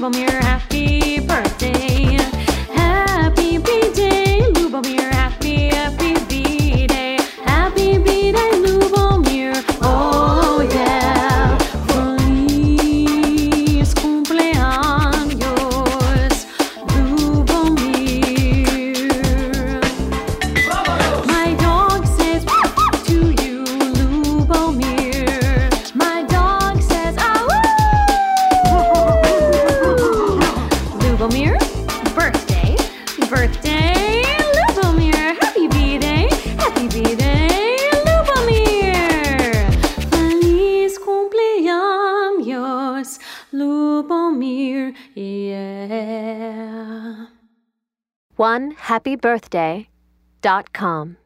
Lubomir, happy birthday. Happy B-Day, Lubomir, happy B-Day. Happy B-Day, Lubomir, oh yeah. Feliz cumpleaños, Lubomir. My dog says to you, Lubomir. My dog says, Lubomir, birthday, birthday, Lubomir, happy B-Day, Lubomir. Feliz cumpleaños, Lubomir, yeah. OneHappyBirthday.com